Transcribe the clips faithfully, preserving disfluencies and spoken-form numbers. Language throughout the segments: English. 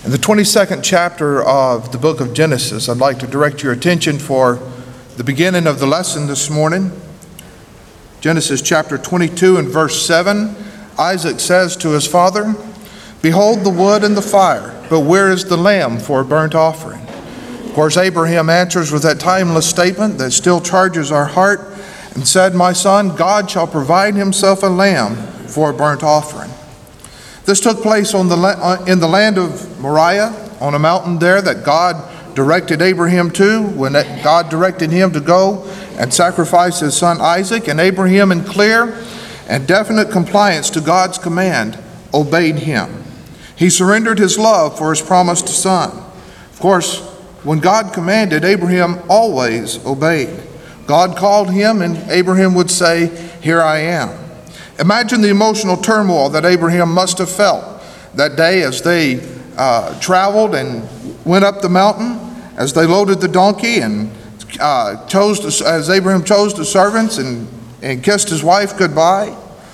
In the twenty-second chapter of the book of Genesis, I'd like to direct your attention for the beginning of the lesson this morning. Genesis chapter twenty-two and verse seven, Isaac says to his father, "Behold the wood and the fire, but where is the lamb for a burnt offering?" Of course, Abraham answers with that timeless statement that still charges our heart and said, "My son, God shall provide himself a lamb for a burnt offering." This took place on the, in the land of Moriah, on a mountain there that God directed Abraham to, when God directed him to go and sacrifice his son Isaac. And Abraham, in clear and definite compliance to God's command, obeyed him. He surrendered his love for his promised son. Of course, when God commanded, Abraham always obeyed. God called him, and Abraham would say, "Here I am." Imagine the emotional turmoil that Abraham must have felt that day as they uh, traveled and went up the mountain, as they loaded the donkey and uh, chose to, as Abraham chose the servants and, and kissed his wife goodbye.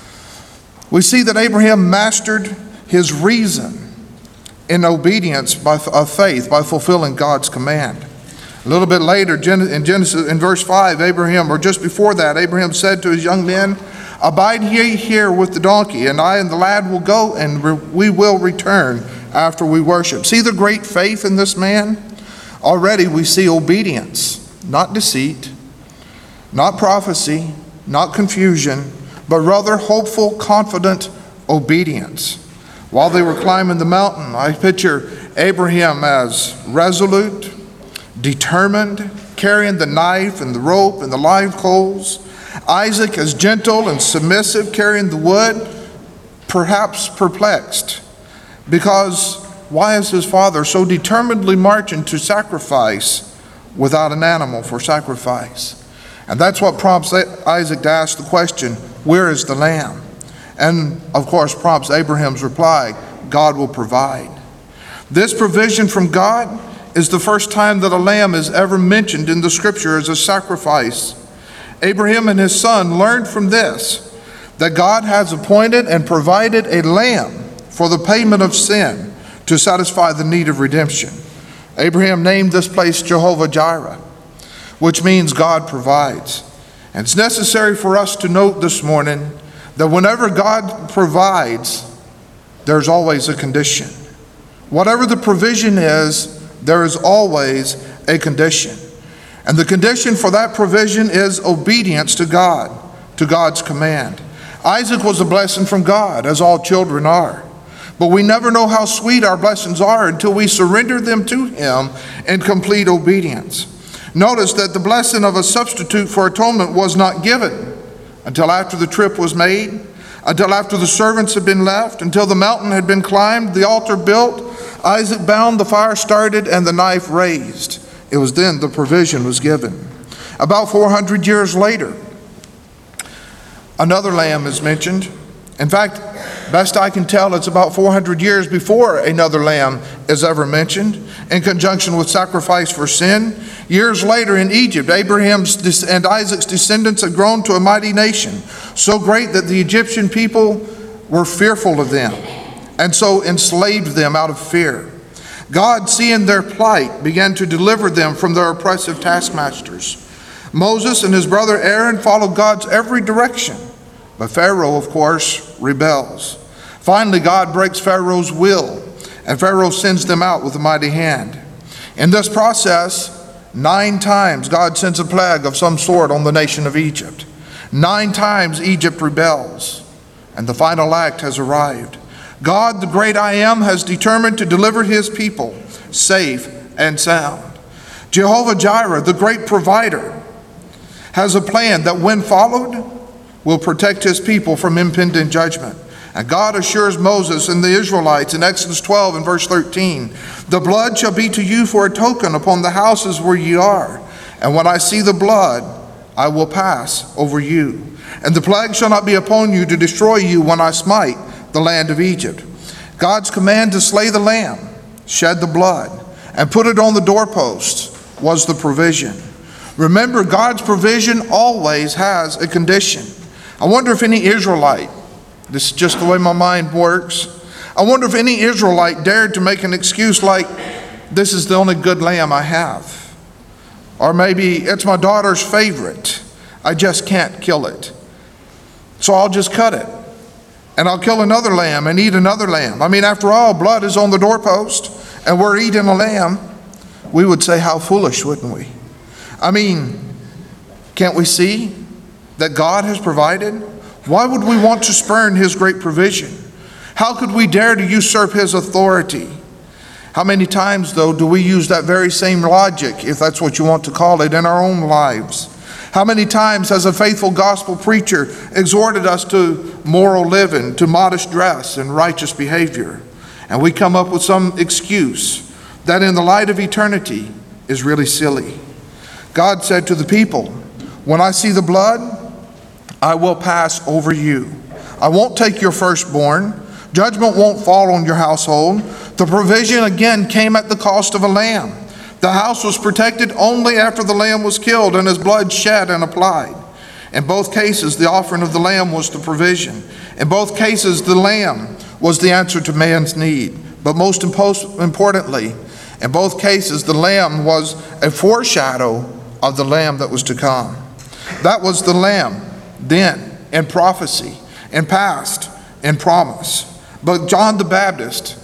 We see that Abraham mastered his reason in obedience by, of faith by fulfilling God's command. A little bit later in Genesis, in verse five, Abraham, or just before that, Abraham said to his young men, "Abide ye here with the donkey, and I and the lad will go, and re- we will return after we worship." See the great faith in this man? Already we see obedience, not deceit, not prophecy, not confusion, but rather hopeful, confident obedience. While they were climbing the mountain, I picture Abraham as resolute, determined, carrying the knife and the rope and the live coals. Isaac as gentle and submissive, carrying the wood, perhaps perplexed, because why is his father so determinedly marching to sacrifice without an animal for sacrifice? And that's what prompts Isaac to ask the question, "Where is the lamb?" And of course prompts Abraham's reply, "God will provide." This provision from God is the first time that a lamb is ever mentioned in the scripture as a sacrifice. Abraham and his son learned from this that God has appointed and provided a lamb for the payment of sin to satisfy the need of redemption. Abraham named this place Jehovah Jireh, which means God provides. And it's necessary for us to note this morning that whenever God provides, there's always a condition. Whatever the provision is, there is always a condition. And the condition for that provision is obedience to God, to God's command. Isaac was a blessing from God, as all children are. But we never know how sweet our blessings are until we surrender them to Him in complete obedience. Notice that the blessing of a substitute for atonement was not given until after the trip was made, until after the servants had been left, until the mountain had been climbed, the altar built, Isaac bound, the fire started, and the knife raised. It was then the provision was given. About four hundred years later, another lamb is mentioned. In fact, best I can tell, it's about four hundred years before another lamb is ever mentioned in conjunction with sacrifice for sin. Years later in Egypt, Abraham's and Isaac's descendants had grown to a mighty nation, so great that the Egyptian people were fearful of them, and so enslaved them out of fear. God, seeing their plight, began to deliver them from their oppressive taskmasters. Moses and his brother Aaron followed God's every direction, but Pharaoh, of course, rebels. Finally, God breaks Pharaoh's will, and Pharaoh sends them out with a mighty hand. In this process, nine times God sends a plague of some sort on the nation of Egypt. Nine times Egypt rebels, and the final act has arrived. God, the great I Am, has determined to deliver His people safe and sound. Jehovah Jireh, the great provider, has a plan that, when followed, will protect His people from impending judgment. And God assures Moses and the Israelites in Exodus twelve and verse thirteen, "The blood shall be to you for a token upon the houses where ye are. And when I see the blood, I will pass over you. And the plague shall not be upon you to destroy you when I smite the land of Egypt." God's command to slay the lamb, shed the blood, and put it on the doorposts was the provision. Remember, God's provision always has a condition. I wonder if any Israelite, this is just the way my mind works, I wonder if any Israelite dared to make an excuse like, this is the only good lamb I have. Or maybe it's my daughter's favorite. I just can't kill it. So I'll just cut it. And I'll kill another lamb and eat another lamb. I mean, after all, blood is on the doorpost and we're eating a lamb. We would say, how foolish, wouldn't we? I mean, can't we see that God has provided? Why would we want to spurn his great provision? How could we dare to usurp his authority? How many times, though, do we use that very same logic, if that's what you want to call it, in our own lives? How many times has a faithful gospel preacher exhorted us to moral living, to modest dress and righteous behavior, and we come up with some excuse that in the light of eternity is really silly? God said to the people, when I see the blood, I will pass over you. I won't take your firstborn. Judgment won't fall on your household. The provision again came at the cost of a lamb. The house was protected only after the lamb was killed and his blood shed and applied. In both cases, the offering of the lamb was the provision. In both cases, the lamb was the answer to man's need. But most importantly, in both cases, the lamb was a foreshadow of the lamb that was to come. That was the lamb then, in prophecy, in past, in promise. But John the Baptist,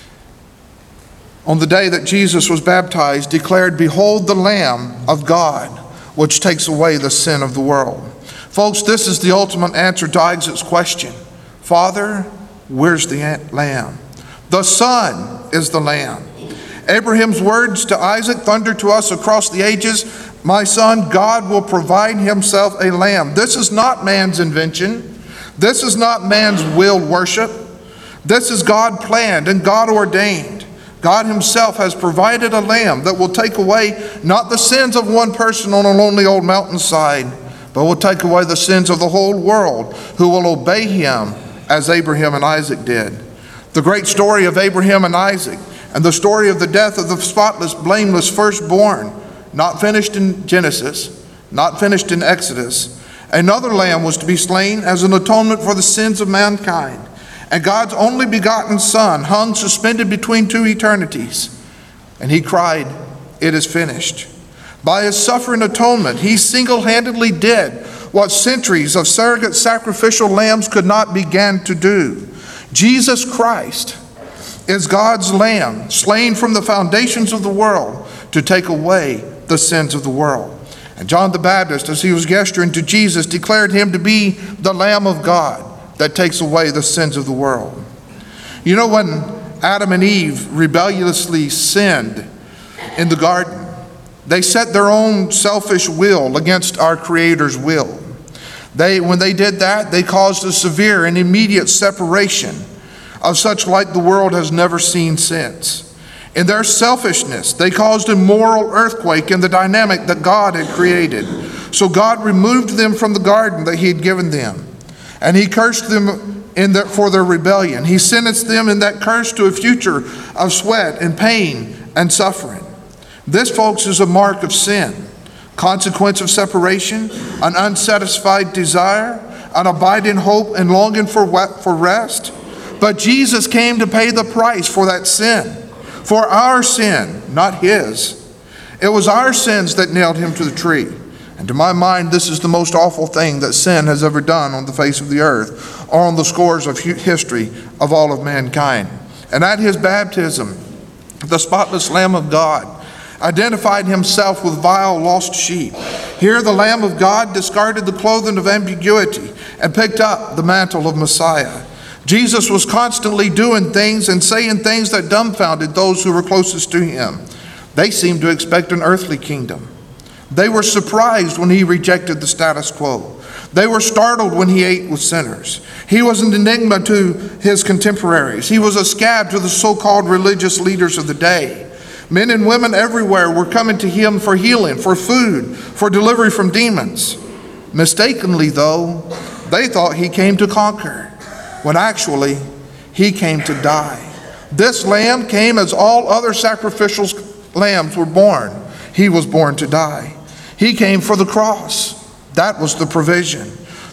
on the day that Jesus was baptized, declared, behold the Lamb of God, which takes away the sin of the world. Folks, this is the ultimate answer to Isaac's question. Father, where's the lamb? The Son is the lamb. Abraham's words to Isaac thunder to us across the ages. My son, God will provide himself a lamb. This is not man's invention. This is not man's willed worship. This is God planned and God ordained. God himself has provided a lamb that will take away not the sins of one person on a lonely old mountainside, but will take away the sins of the whole world who will obey him as Abraham and Isaac did. The great story of Abraham and Isaac and the story of the death of the spotless, blameless firstborn, not finished in Genesis, not finished in Exodus. Another lamb was to be slain as an atonement for the sins of mankind. And God's only begotten Son hung suspended between two eternities. And he cried, it is finished. By his suffering atonement, he single-handedly did what centuries of surrogate sacrificial lambs could not begin to do. Jesus Christ is God's lamb, slain from the foundations of the world to take away the sins of the world. And John the Baptist, as he was gesturing to Jesus, declared him to be the Lamb of God that takes away the sins of the world. You know, when Adam and Eve rebelliously sinned in the garden, they set their own selfish will against our Creator's will. They, when they did that, they caused a severe and immediate separation of such light the world has never seen since. In their selfishness, they caused a moral earthquake in the dynamic that God had created. So God removed them from the garden that he had given them. And he cursed them in their, for their rebellion. He sentenced them in that curse to a future of sweat and pain and suffering. This, folks, is a mark of sin, consequence of separation, an unsatisfied desire, an abiding hope and longing for, for rest. But Jesus came to pay the price for that sin, for our sin, not his. It was our sins that nailed him to the tree. And to my mind, this is the most awful thing that sin has ever done on the face of the earth, or on the scores of history of all of mankind. And at his baptism, the spotless Lamb of God identified himself with vile lost sheep. Here the Lamb of God discarded the clothing of ambiguity and picked up the mantle of Messiah. Jesus was constantly doing things and saying things that dumbfounded those who were closest to him. They seemed to expect an earthly kingdom. They were surprised when he rejected the status quo. They were startled when he ate with sinners. He was an enigma to his contemporaries. He was a scab to the so-called religious leaders of the day. Men and women everywhere were coming to him for healing, for food, for delivery from demons. Mistakenly, though, they thought he came to conquer, when actually he came to die. This lamb came as all other sacrificial lambs were born. He was born to die. He came for the cross. That was the provision.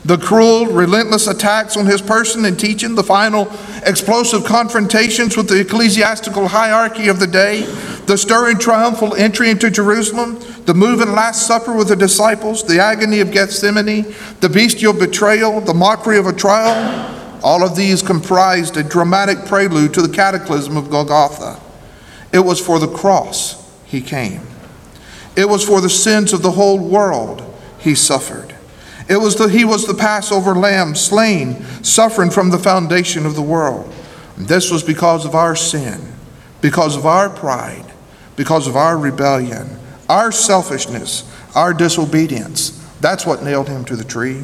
The cruel, relentless attacks on his person and teaching, the final explosive confrontations with the ecclesiastical hierarchy of the day, the stirring triumphal entry into Jerusalem, the move and Last Supper with the disciples, the agony of Gethsemane, the bestial betrayal, the mockery of a trial, all of these comprised a dramatic prelude to the cataclysm of Golgotha. It was for the cross he came. It was for the sins of the whole world he suffered. It was the, he was the Passover lamb slain, suffering from the foundation of the world. And this was because of our sin, because of our pride, because of our rebellion, our selfishness, our disobedience. That's what nailed him to the tree.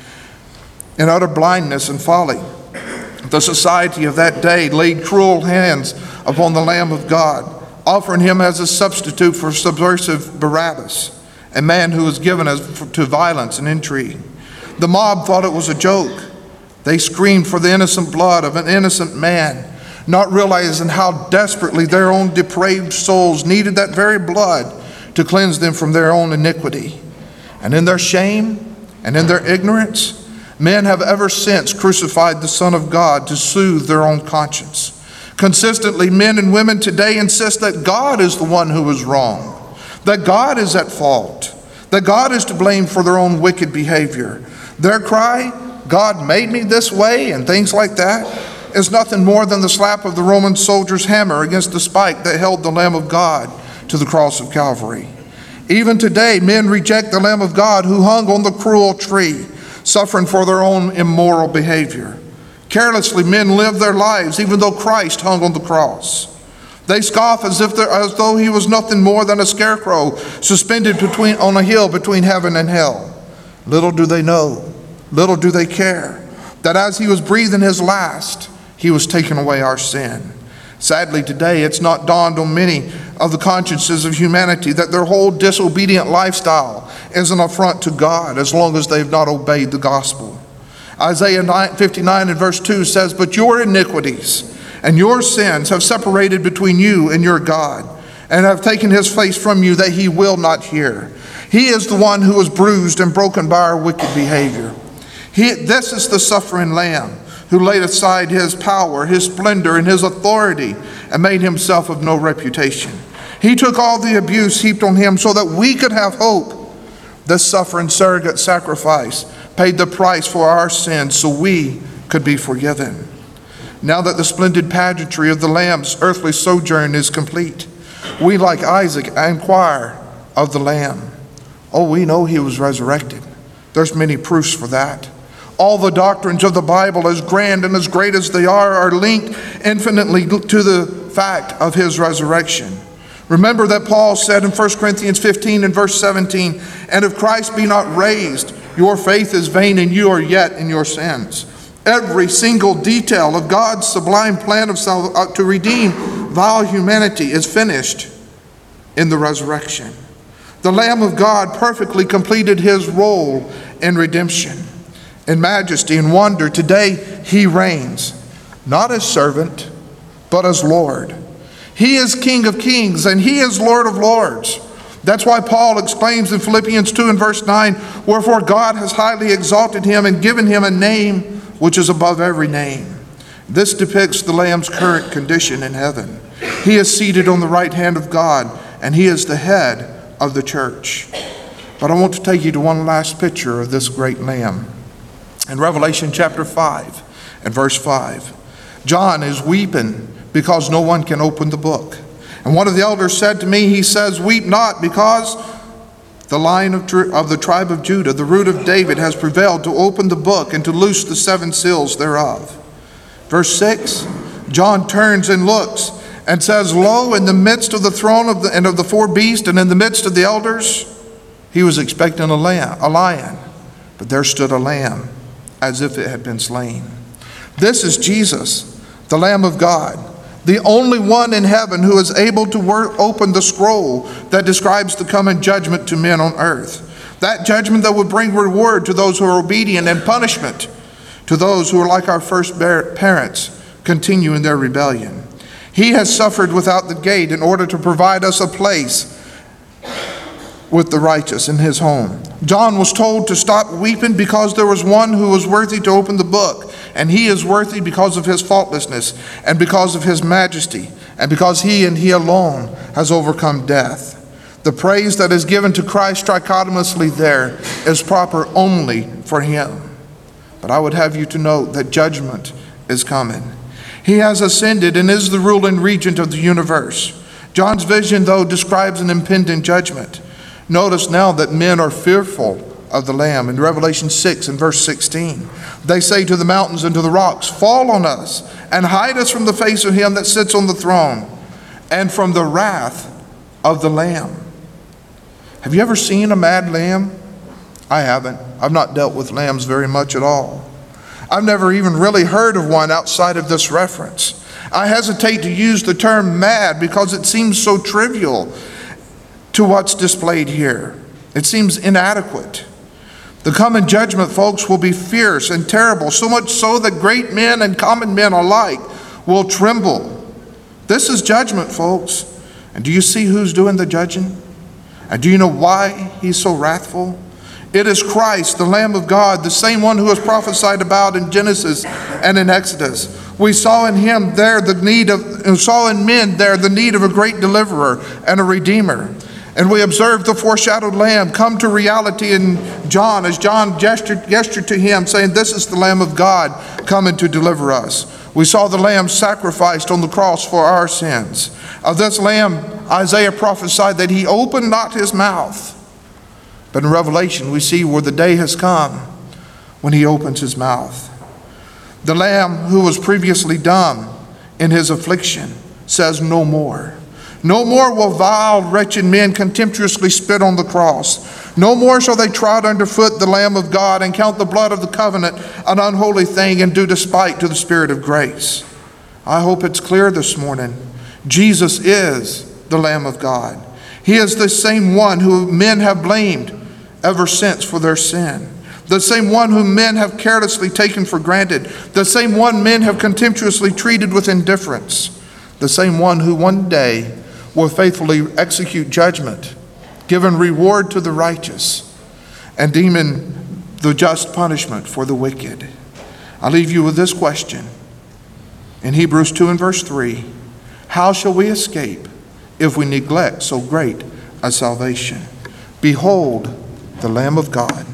In utter blindness and folly, the society of that day laid cruel hands upon the Lamb of God, offering him as a substitute for subversive Barabbas, a man who was given to violence and intrigue. The mob thought it was a joke. They screamed for the innocent blood of an innocent man, not realizing how desperately their own depraved souls needed that very blood to cleanse them from their own iniquity. And in their shame and in their ignorance, men have ever since crucified the Son of God to soothe their own conscience. Consistently, men and women today insist that God is the one who is wrong, that God is at fault, that God is to blame for their own wicked behavior. Their cry, "God made me this way," and things like that, is nothing more than the slap of the Roman soldier's hammer against the spike that held the Lamb of God to the cross of Calvary. Even today, men reject the Lamb of God who hung on the cruel tree, suffering for their own immoral behavior. Carelessly, men live their lives even though Christ hung on the cross. They scoff as if as though he was nothing more than a scarecrow suspended between on a hill between heaven and hell. Little do they know, little do they care, that as he was breathing his last, he was taking away our sin. Sadly, today it's not dawned on many of the consciences of humanity that their whole disobedient lifestyle is an affront to God as long as they've not obeyed the gospel. Isaiah fifty-nine and verse two says, "But your iniquities and your sins have separated between you and your God, and have taken his face from you that he will not hear. He is the one who was bruised and broken by our wicked behavior." He, this is the suffering Lamb who laid aside his power, his splendor, and his authority, and made himself of no reputation. He took all the abuse heaped on him so that we could have hope. This suffering surrogate sacrifice paid the price for our sins so we could be forgiven. Now that the splendid pageantry of the Lamb's earthly sojourn is complete, we, like Isaac, inquire of the Lamb. Oh, we know he was resurrected. There's many proofs for that. All the doctrines of the Bible, as grand and as great as they are, are linked infinitely to the fact of his resurrection. Remember that Paul said in First Corinthians fifteen and verse seventeen, "And if Christ be not raised, your faith is vain and you are yet in your sins." Every single detail of God's sublime plan of sal- uh, to redeem vile humanity is finished in the resurrection. The Lamb of God perfectly completed his role in redemption. In majesty and wonder, today he reigns, not as servant, but as Lord. He is King of kings and he is Lord of lords. That's why Paul exclaims in Philippians two and verse nine, "Wherefore God has highly exalted him and given him a name which is above every name." This depicts the Lamb's current condition in heaven. He is seated on the right hand of God, and he is the head of the church. But I want to take you to one last picture of this great Lamb. In Revelation chapter five and verse five, John is weeping because no one can open the book. And one of the elders said to me, he says, "Weep not, because the Lion of, of the tribe of Judah, the root of David, has prevailed to open the book and to loose the seven seals thereof." Verse six, John turns and looks and says, "Lo, in the midst of the throne of the, and of the four beasts, and in the midst of the elders," he was expecting a, lamb, a lion, but there stood a lamb, as if it had been slain. This is Jesus, the Lamb of God, the only one in heaven who is able to work, open the scroll that describes the coming judgment to men on earth. That judgment that would bring reward to those who are obedient and punishment to those who are like our first parents, continue in their rebellion. He has suffered without the gate in order to provide us a place with the righteous in his home. John was told to stop weeping because there was one who was worthy to open the book, and he is worthy because of his faultlessness and because of his majesty and because he and he alone has overcome death. The praise that is given to Christ trichotomously there is proper only for him. But I would have you to note that judgment is coming. He has ascended and is the ruling regent of the universe. John's vision, though, describes an impending judgment. Notice now that men are fearful of the Lamb. In Revelation six and verse sixteen, they say to the mountains and to the rocks, fall on us and hide us from the face of him that sits on the throne and from the wrath of the Lamb. Have you ever seen a mad lamb? I haven't. I've not dealt with lambs very much at all. I've never even really heard of one outside of this reference. I hesitate to use the term mad because it seems so trivial to what's displayed here. It seems inadequate. The coming judgment, folks, will be fierce and terrible, so much so that great men and common men alike will tremble. This is judgment, folks. And do you see who's doing the judging? And do you know why he's so wrathful? It is Christ, the Lamb of God, the same one who was prophesied about in Genesis and in Exodus. We saw in him there the need of, and saw in men there the need of a great deliverer and a redeemer. And we observed the foreshadowed Lamb come to reality in John, as John gestured, gestured to him, saying, this is the Lamb of God coming to deliver us. We saw the Lamb sacrificed on the cross for our sins. Of this Lamb, Isaiah prophesied that he opened not his mouth. But in Revelation, we see where the day has come when he opens his mouth. The Lamb who was previously dumb in his affliction says no more. No more will vile, wretched men contemptuously spit on the cross. No more shall they trod underfoot the Lamb of God and count the blood of the covenant an unholy thing and do despite to the Spirit of grace. I hope it's clear this morning. Jesus is the Lamb of God. He is the same one who men have blamed ever since for their sin. The same one whom men have carelessly taken for granted. The same one men have contemptuously treated with indifference. The same one who one day will faithfully execute judgment, giving reward to the righteous, and deeming the just punishment for the wicked. I leave you with this question. In Hebrews two and verse three, how shall we escape if we neglect so great a salvation? Behold the Lamb of God.